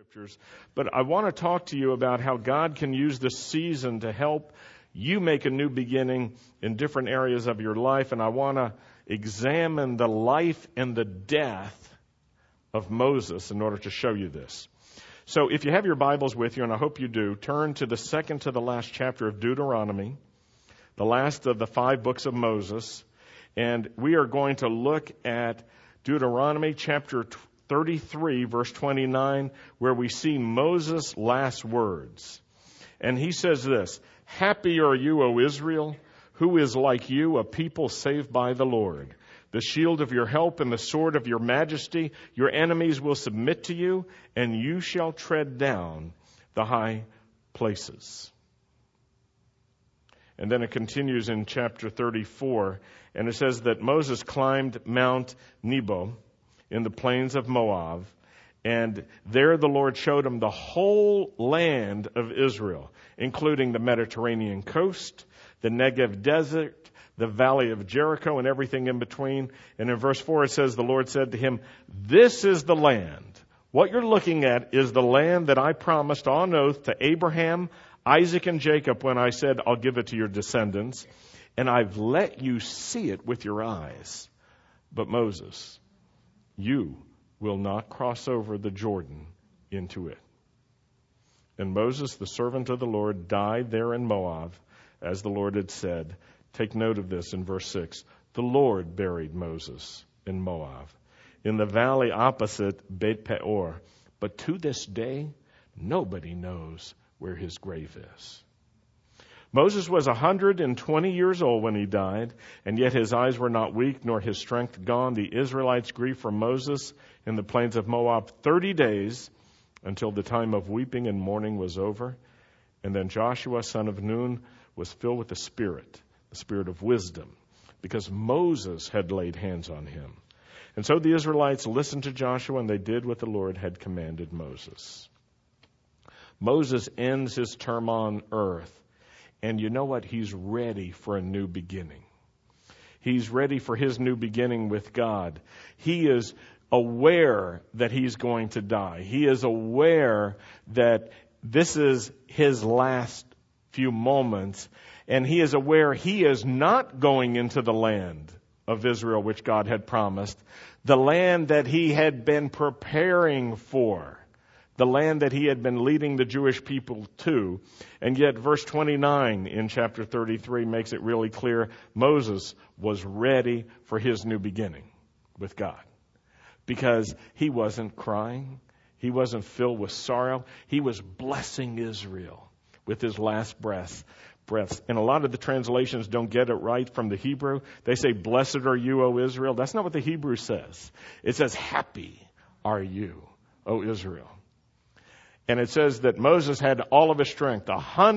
scriptures, but I want to talk to you about how God can use this season to help you make a new beginning in different areas of your life. And I want to examine the life and the death of Moses in order to show you this. So if you have your Bibles with you, and I hope you do, turn to the second to the last chapter of Deuteronomy, the last of the 5 books of Moses. And we are going to look at Deuteronomy chapter 33, verse 29, where we see Moses' last words. And he says this: "Happy are you, O Israel, who is like you, a people saved by the Lord. The shield of your help and the sword of your majesty, your enemies will submit to you, and you shall tread down the high places." And then it continues in chapter 34, and it says that Moses climbed Mount Nebo in the plains of Moab, and there the Lord showed him the whole land of Israel, including the Mediterranean coast, the Negev desert, the valley of Jericho, and everything in between. And in verse 4 it says, the Lord said to him, "This is the land. What you're looking at is the land that I promised on oath to Abraham, Isaac, and Jacob when I said I'll give it to your descendants. And I've let you see it with your eyes. But Moses, you will not cross over the Jordan into it." And Moses, the servant of the Lord, died there in Moab, as the Lord had said. Take note of this in verse 6. The Lord buried Moses in Moab, in the valley opposite Beit Peor. But to this day, nobody knows where his grave is. Moses was 120 years old when he died, and yet his eyes were not weak, nor his strength gone. The Israelites grieved for Moses in the plains of Moab 30 days, until the time of weeping and mourning was over. And then Joshua, son of Nun, was filled with the Spirit of wisdom, because Moses had laid hands on him. And so the Israelites listened to Joshua, and they did what the Lord had commanded Moses. Moses ends his term on earth. And you know what? He's ready for a new beginning. He's ready for his new beginning with God. He is aware that he's going to die. He is aware that this is his last few moments. And he is aware he is not going into the land of Israel, which God had promised, the land that he had been preparing for, the land that he had been leading the Jewish people to. And yet verse 29 in chapter 33 makes it really clear Moses was ready for his new beginning with God, because he wasn't crying. He wasn't filled with sorrow. He was blessing Israel with his last breaths. And a lot of the translations don't get it right from the Hebrew. They say, "Blessed are you, O Israel." That's not what the Hebrew says. It says, "Happy are you, O Israel." And it says that Moses had all of his strength,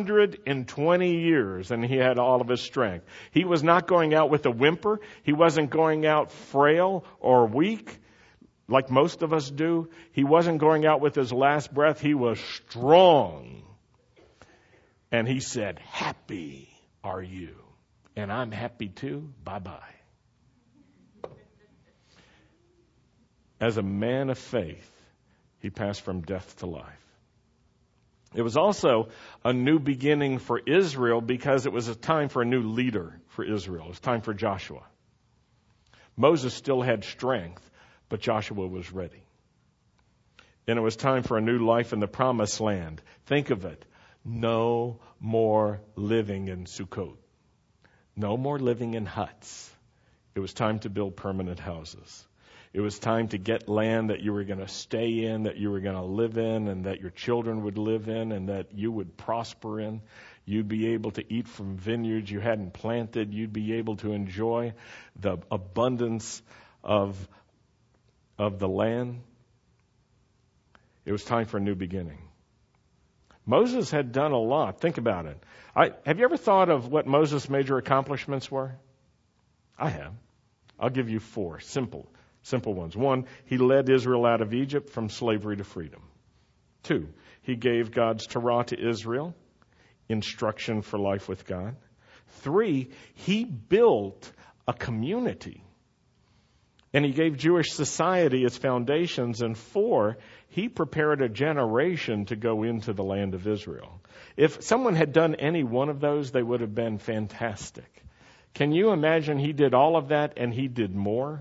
120 years, and he had all of his strength. He was not going out with a whimper. He wasn't going out frail or weak like most of us do. He wasn't going out with his last breath. He was strong. And he said, "Happy are you." And I'm happy too. Bye-bye. As a man of faith, he passed from death to life. It was also a new beginning for Israel, because it was a time for a new leader for Israel. It was time for Joshua. Moses still had strength, but Joshua was ready. And it was time for a new life in the promised land. Think of it. No more living in Sukkot. No more living in huts. It was time to build permanent houses. It was time to get land that you were going to stay in, that you were going to live in, and that your children would live in, and that you would prosper in. You'd be able to eat from vineyards you hadn't planted. You'd be able to enjoy the abundance of the land. It was time for a new beginning. Moses had done a lot. Think about it. Have you ever thought of what Moses' major accomplishments were? I have. I'll give you 4 simple ones. 1, he led Israel out of Egypt from slavery to freedom. 2, he gave God's Torah to Israel, instruction for life with God. 3, he built a community And he gave Jewish society its foundations. And 4, he prepared a generation to go into the land of Israel. If someone had done any one of those, they would have been fantastic. Can you imagine he did all of that and he did more?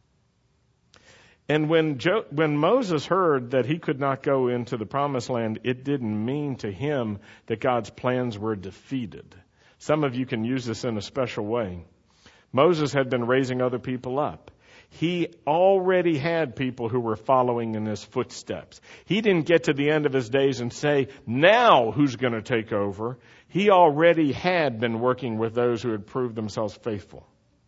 And when Moses heard that he could not go into the promised land, it didn't mean to him that God's plans were defeated. Some of you can use this in a special way. Moses had been raising other people up. He already had people who were following in his footsteps. He didn't get to the end of his days and say, now who's going to take over? He already had been working with those who had proved themselves faithful.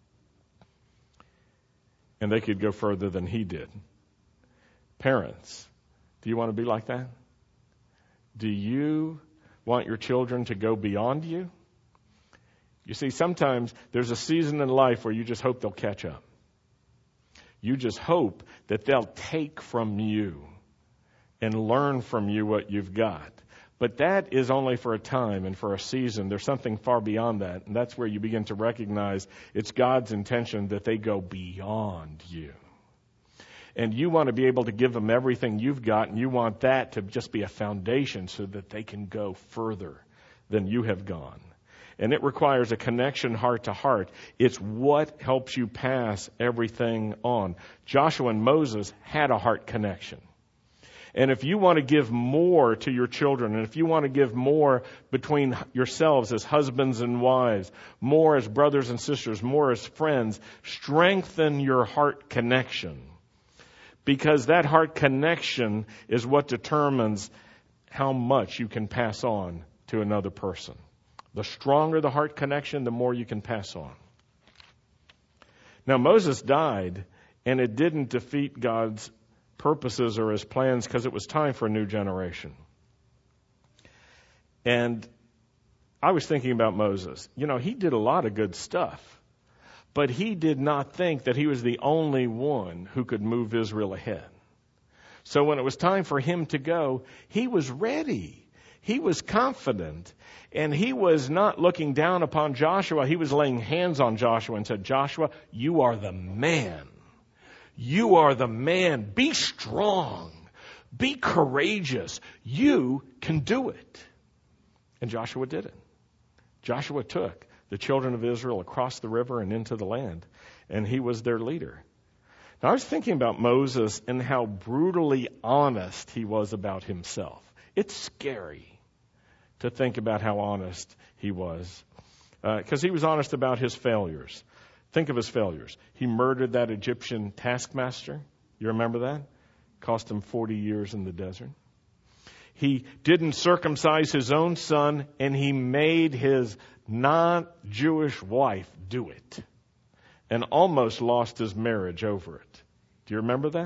And they could go further than he did. Parents, do you want to be like that? Do you want your children to go beyond you? You see, sometimes there's a season in life where you just hope they'll catch up. You just hope that they'll take from you and learn from you what you've got. But that is only for a time and for a season. There's something far beyond that. And that's where you begin to recognize it's God's intention that they go beyond you. And you want to be able to give them everything you've got, and you want that to just be a foundation so that they can go further than you have gone. And it requires a connection heart to heart. It's what helps you pass everything on. Joshua and Moses had a heart connection. And if you want to give more to your children, and if you want to give more between yourselves as husbands and wives, more as brothers and sisters, more as friends, strengthen your heart connection. Because that heart connection is what determines how much you can pass on to another person. The stronger the heart connection, the more you can pass on. Now, Moses died, and it didn't defeat God's purposes or his plans because it was time for a new generation. And I was thinking about Moses. You know, he did a lot of good stuff, but he did not think that he was the only one who could move Israel ahead. So when it was time for him to go, he was ready. He was confident, and he was not looking down upon Joshua. He was laying hands on Joshua and said, Joshua, you are the man. You are the man. Be strong. Be courageous. You can do it. And Joshua did it. Joshua took the children of Israel across the river and into the land, and he was their leader. Now, I was thinking about Moses and how brutally honest he was about himself. It's scary to think about how honest he was, because he was honest about his failures. Think of his failures. He murdered that Egyptian taskmaster. You remember that? Cost him 40 years in the desert. He didn't circumcise his own son, and he made his non-Jewish wife do it, and almost lost his marriage over it. Do you remember that?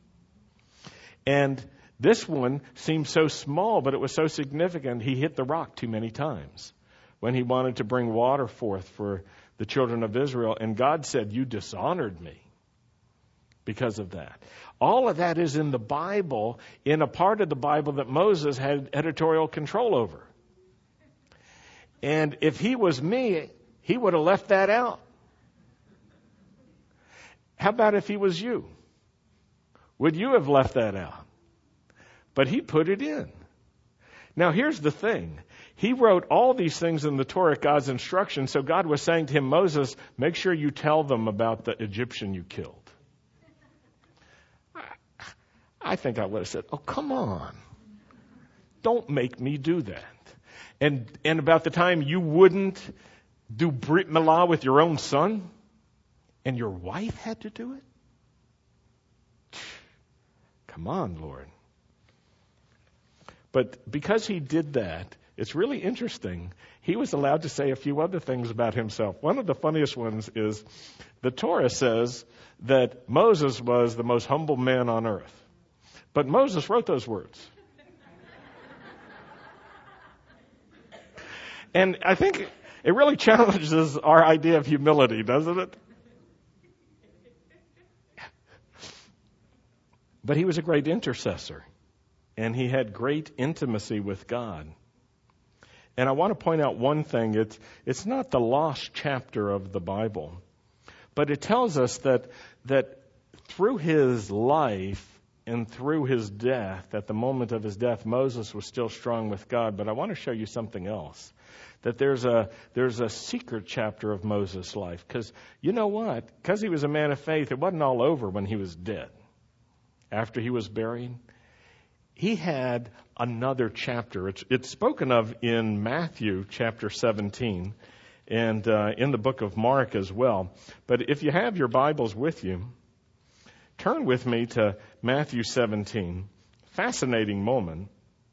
And this one seemed so small, but it was so significant. He hit the rock too many times when he wanted to bring water forth for the children of Israel. And God said, you dishonored me because of that. All of that is in the Bible, in a part of the Bible that Moses had editorial control over. And if he was me, he would have left that out. How about if he was you? Would you have left that out? But he put it in. Now, here's the thing. He wrote all these things in the Torah, God's instructions. So God was saying to him, Moses, make sure you tell them about the Egyptian you killed. I think I would have said, oh, come on. Don't make me do that. And about the time you wouldn't do Brit Milah with your own son, and your wife had to do it? Come on, Lord. But because he did that, it's really interesting. He was allowed to say a few other things about himself. One of the funniest ones is the Torah says that Moses was the most humble man on earth. But Moses wrote those words. And I think it really challenges our idea of humility, doesn't it? But he was a great intercessor, and he had great intimacy with God. And I want to point out one thing. It's not the lost chapter of the Bible, but it tells us that through his life and through his death, at the moment of his death, Moses was still strong with God. But I want to show you something else. That there's a secret chapter of Moses' life. Because you know what? Because he was a man of faith, it wasn't all over when he was dead. After he was buried, he had another chapter. It's spoken of in Matthew chapter 17 and in the book of Mark as well. But if you have your Bibles with you, turn with me to Matthew 17. Fascinating moment.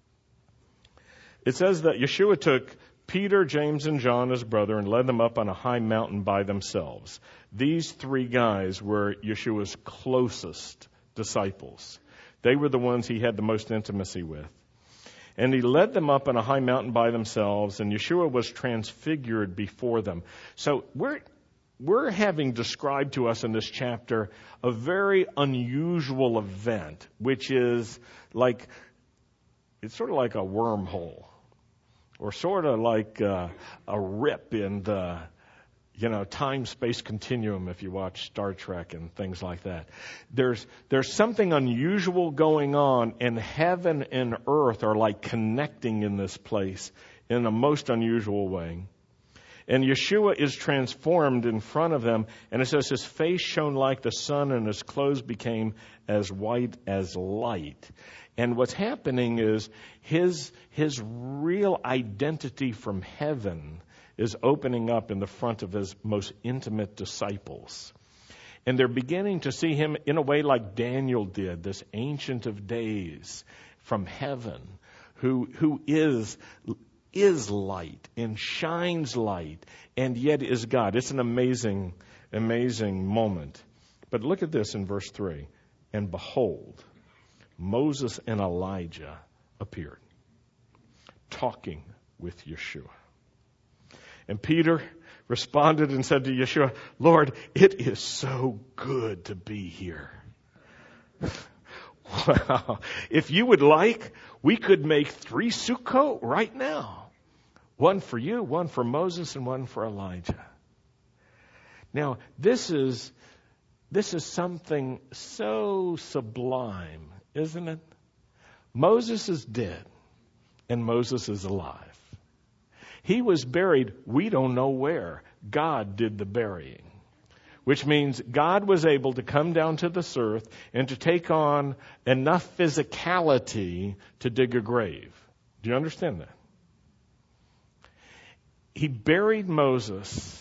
It says that Yeshua took Peter, James, and John, his brother, and led them up on a high mountain by themselves. These three guys were Yeshua's closest disciples. They were the ones he had the most intimacy with. And he led them up on a high mountain by themselves, and Yeshua was transfigured before them. So we're having described to us in this chapter a very unusual event, which is like, it's sort of like a wormhole, or sort of like a rip in the, time-space continuum if you watch Star Trek and things like that. There's something unusual going on, and heaven and earth are like connecting in this place in a most unusual way. And Yeshua is transformed in front of them, and it says his face shone like the sun, and his clothes became as white as light. And what's happening is his real identity from heaven is opening up in the front of his most intimate disciples. And they're beginning to see him in a way like Daniel did, this Ancient of Days from heaven, who is light and shines light and yet is God. It's an amazing, amazing moment. But look at this in verse 3. And behold, Moses and Elijah appeared, talking with Yeshua. And Peter responded and said to Yeshua, Lord, it is so good to be here. Wow. If you would like, we could make 3 Sukkot right now. One for you, one for Moses, and one for Elijah. Now, this is something so sublime, isn't it? Moses is dead, and Moses is alive. He was buried, we don't know where. God did the burying, which means God was able to come down to this earth and to take on enough physicality to dig a grave. Do you understand that? He buried Moses'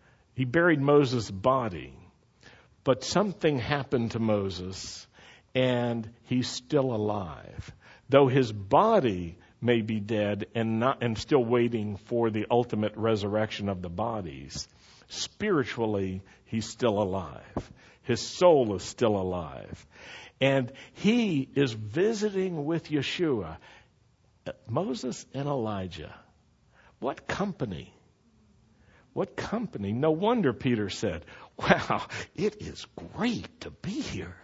body, but something happened to Moses, and he's still alive. Though his body may be dead and still waiting for the ultimate resurrection of the bodies, spiritually he's still alive. His soul is still alive. And he is visiting with Yeshua. Moses and Elijah. What company? What company? No wonder Peter said, wow, it is great to be here.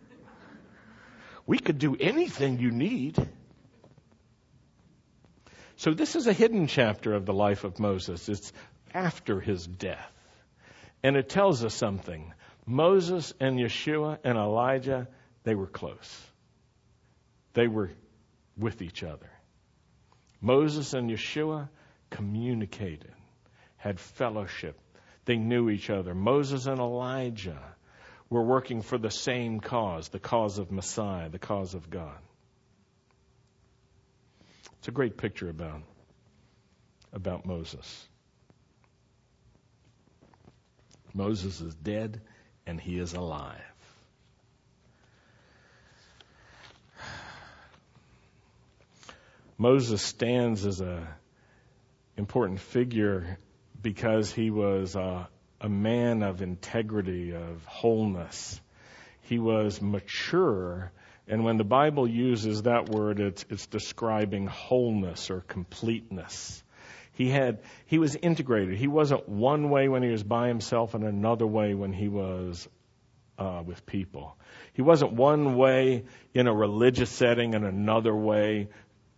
We could do anything you need. So this is a hidden chapter of the life of Moses. It's after his death. And it tells us something. Moses and Yeshua and Elijah, they were close. They were with each other. Moses and Yeshua communicated, had fellowship. They knew each other. Moses and Elijah were working for the same cause, the cause of Messiah, the cause of God. It's a great picture about Moses. Moses is dead and he is alive. Moses stands as an important figure because he was a man of integrity, of wholeness. He was mature, and when the Bible uses that word, it's describing wholeness or completeness. He was integrated. He wasn't one way when he was by himself and another way when he was with people. He wasn't one way in a religious setting and another way,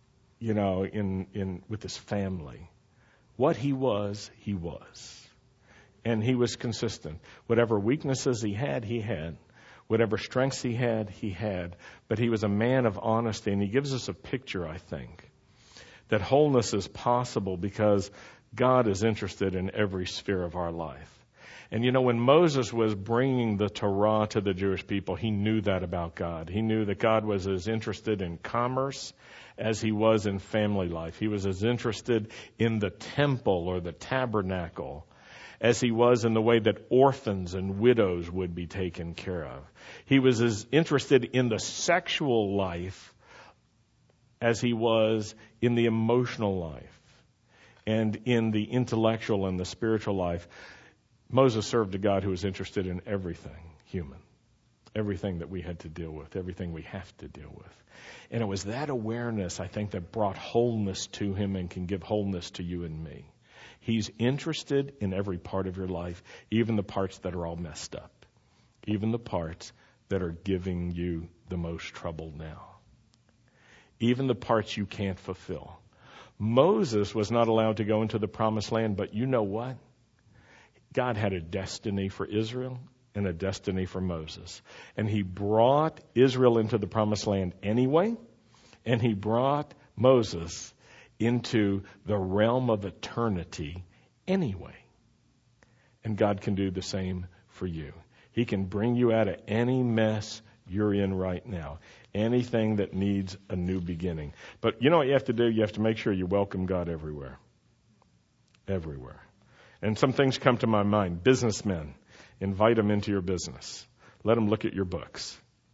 in with his family. What he was, he was. And he was consistent. Whatever weaknesses he had, he had. Whatever strengths he had. But he was a man of honesty, and he gives us a picture, I think, that wholeness is possible because God is interested in every sphere of our life. And when Moses was bringing the Torah to the Jewish people, he knew that about God. He knew that God was as interested in commerce as he was in family life. He was as interested in the temple or the tabernacle as he was in the way that orphans and widows would be taken care of. He was as interested in the sexual life as he was in the emotional life and in the intellectual and the spiritual life. Moses served a God who was interested in everything human, everything that we had to deal with, everything we have to deal with. And it was that awareness, I think, that brought wholeness to him and can give wholeness to you and me. He's interested in every part of your life, even the parts that are all messed up, even the parts that are giving you the most trouble now, even the parts you can't fulfill. Moses was not allowed to go into the promised land, but you know what? God had a destiny for Israel and a destiny for Moses. And he brought Israel into the promised land anyway, and he brought Moses into the realm of eternity anyway. And God can do the same for you. He can bring you out of any mess you're in right now, anything that needs a new beginning. But you know what you have to do? You have to make sure you welcome God everywhere. Everywhere. And some things come to my mind. Businessmen, invite them into your business. Let them look at your books.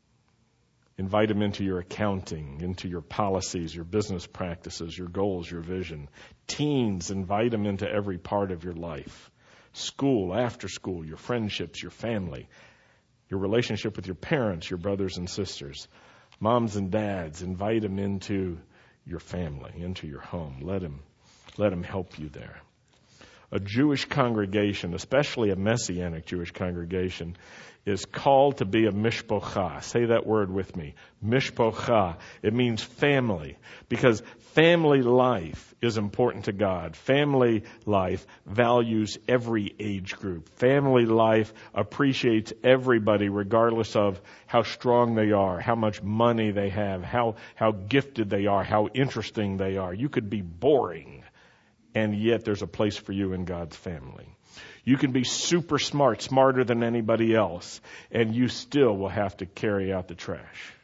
Invite them into your accounting, into your policies, your business practices, your goals, your vision. Teens, invite them into every part of your life. School, after school, your friendships, your family, your relationship with your parents, your brothers and sisters. Moms and dads, invite them into your family, into your home. Let them help you there. A Jewish congregation, especially a Messianic Jewish congregation, is called to be a mishpocha. Say that word with me. Mishpocha. It means family, because family life is important to God. Family life values every age group. Family life appreciates everybody regardless of how strong they are, how much money they have, how gifted they are, how interesting they are. You could be boring, and yet there's a place for you in God's family. You can be super smart, smarter than anybody else, and you still will have to carry out the trash.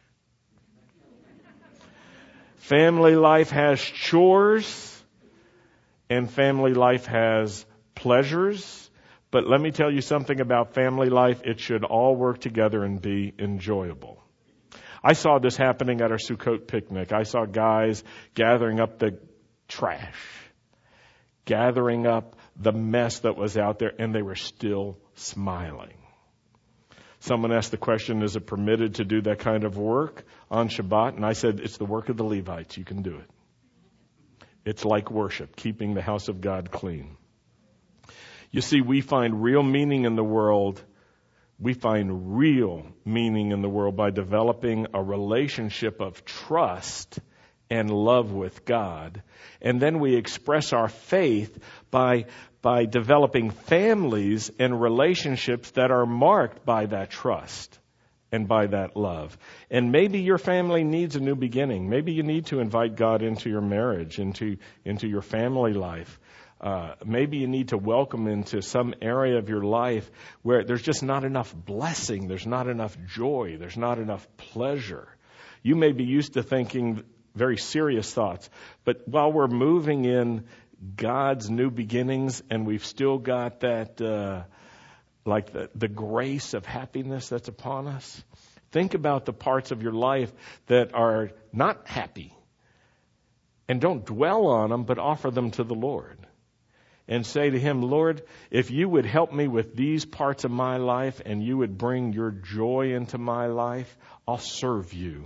Family life has chores, and family life has pleasures. But let me tell you something about family life. It should all work together and be enjoyable. I saw this happening at our Sukkot picnic. I saw guys gathering up the trash, gathering up the mess that was out there, and they were still smiling. Someone asked the question, is it permitted to do that kind of work on Shabbat? And I said, it's the work of the Levites. You can do it. It's like worship, keeping the house of God clean. You see, we find real meaning in the world. We find real meaning in the world by developing a relationship of trust and love with God. And then we express our faith by developing families and relationships that are marked by that trust and by that love. And maybe your family needs a new beginning. Maybe you need to invite God into your marriage, into your family life. Maybe you need to welcome into some area of your life where there's just not enough blessing, there's not enough joy, there's not enough pleasure. You may be used to thinking very serious thoughts, but while we're moving in God's new beginnings and we've still got that like the grace of happiness that's upon us, think about the parts of your life that are not happy and don't dwell on them, but offer them to the Lord and say to Him, Lord, if you would help me with these parts of my life and you would bring your joy into my life, I'll serve you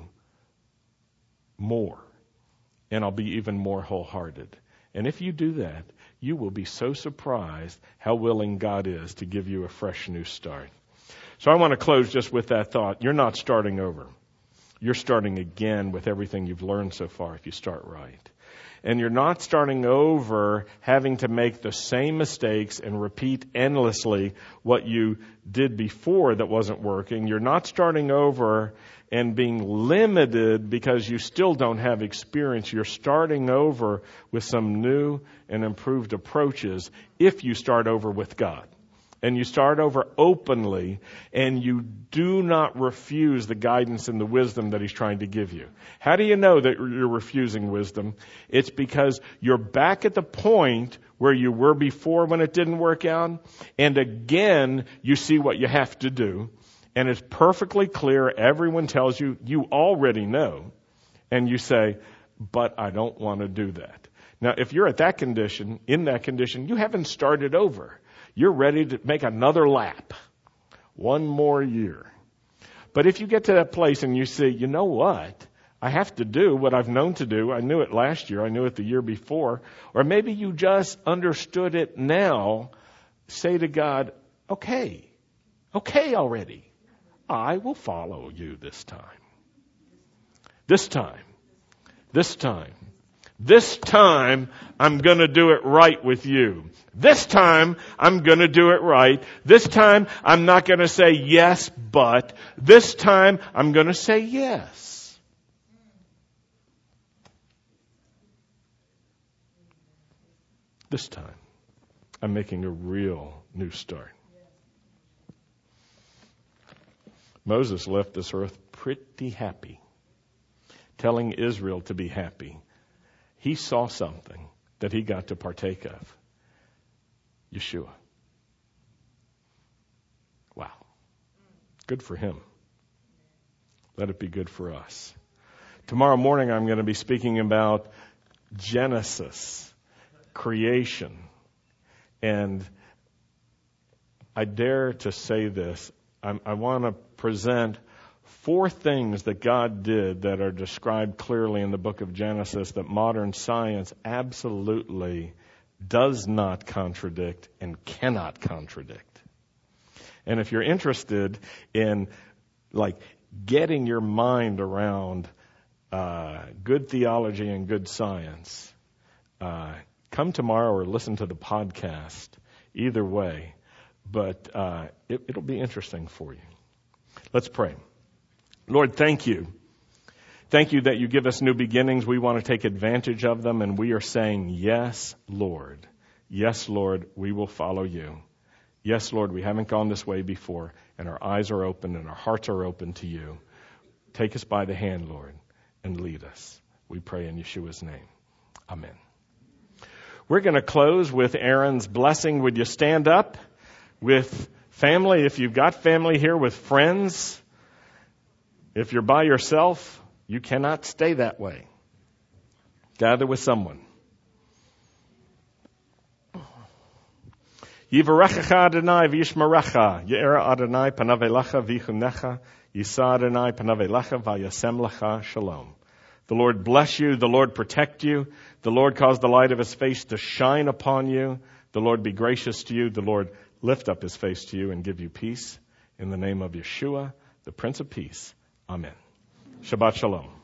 more, and I'll be even more wholehearted. And if you do that, you will be so surprised how willing God is to give you a fresh new start. So I want to close just with that thought. You're not starting over. You're starting again with everything you've learned so far if you start right. And you're not starting over having to make the same mistakes and repeat endlessly what you did before that wasn't working. You're not starting over and being limited because you still don't have experience. You're starting over with some new and improved approaches if you start over with God. And you start over openly, and you do not refuse the guidance and the wisdom that He's trying to give you. How do you know that you're refusing wisdom? It's because you're back at the point where you were before when it didn't work out, and again, you see what you have to do, and it's perfectly clear. Everyone tells you, you already know, and you say, but I don't want to do that. Now, if you're at that condition, in that condition, you haven't started over. You're ready to make another lap. One more year. But if you get to that place and you say, you know what? I have to do what I've known to do. I knew it last year. I knew it the year before. Or maybe you just understood it now. Say to God, okay already. I will follow you this time. This time. This time, I'm going to do it right with you. This time, I'm going to do it right. This time, I'm not going to say yes, but. This time, I'm going to say yes. This time, I'm making a real new start. Moses left this earth pretty happy, telling Israel to be happy. He saw something that he got to partake of. Yeshua. Wow. Good for him. Let it be good for us. Tomorrow morning I'm going to be speaking about Genesis, creation. And I dare to say this. I want to present 4 things that God did that are described clearly in the book of Genesis that modern science absolutely does not contradict and cannot contradict. And if you're interested in getting your mind around good theology and good science, come tomorrow or listen to the podcast. Either way, but it'll be interesting for you. Let's pray. Lord, thank you. Thank you that you give us new beginnings. We want to take advantage of them, and we are saying, yes, Lord. Yes, Lord, we will follow you. Yes, Lord, we haven't gone this way before, and our eyes are open and our hearts are open to you. Take us by the hand, Lord, and lead us. We pray in Yeshua's name. Amen. We're going to close with Aaron's blessing. Would you stand up with family? If you've got family here with friends, if you're by yourself, you cannot stay that way. Gather with someone. Yivarechecha Adonai v'yishmerecha, Ye'era Adonai panav elecha v'yichunecha, Yisa Adonai panav elecha v'yasem lecha shalom. The Lord bless you, the Lord protect you, the Lord cause the light of His face to shine upon you, the Lord be gracious to you, the Lord lift up His face to you and give you peace. In the name of Yeshua, the Prince of Peace. Amen. Shabbat Shalom.